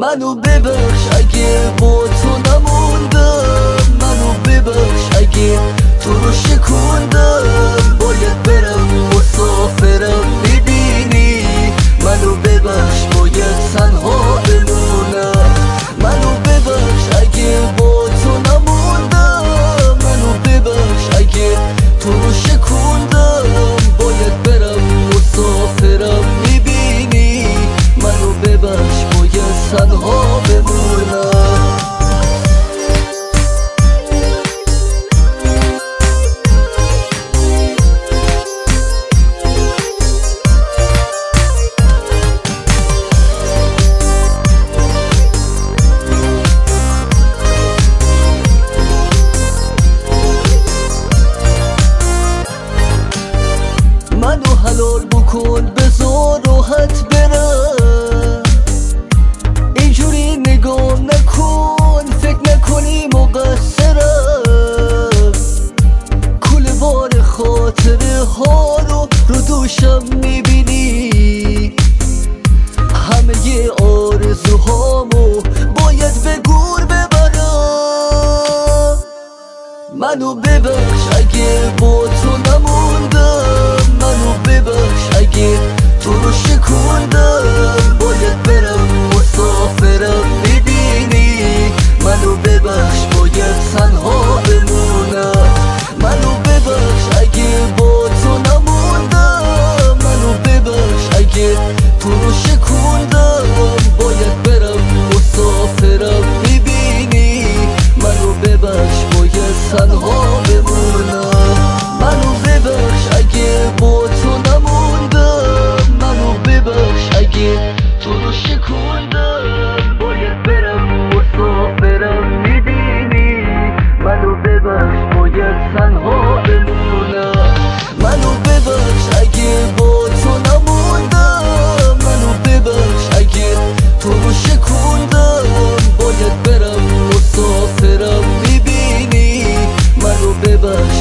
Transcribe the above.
منو ببخش اگه با تو نموندم، منو ببخش اگه تو رو شکوندم. باید برم مسافرم میبینی، منو ببخش باید تنها بمونم. منو ببخش اگه با تو نموندم، منو ببخش اگه تو رو شکوندم. باید برم مسافرم میبینی، منو ببخش باید تنها بمونم. منو حلال بکن بذار راحت برم، اینجوری نگاه نکن فکر نکنی مقصرم. کل بار خاطره ها رو دوشم میبینی، همه ی آرزوهامو باید به گور ببرم. منو ببخش اگه با تو نموندم، منو ببخش اگه تو رو شکوندم. باید برم مسافرم میبینی، منو ببخش باید تنها بمونم. منو ببخش اگه با تو نموندم، منو ببخش اگه تو رو شکوندم. باید برم مسافرم میبینی، منو ببخش باید تنها بمونم. منو ببخش اگه با تو نموندم، منو ببخش اگه تو رو شکوندم. باید برم مسافرم میبینی، منو ببخش باید تنها بمونم. منو ببخش اگه با تو نموندم، منو ببخش اگه تو رو شکوندم. باید برم مسافرم میبینی، منو ببخش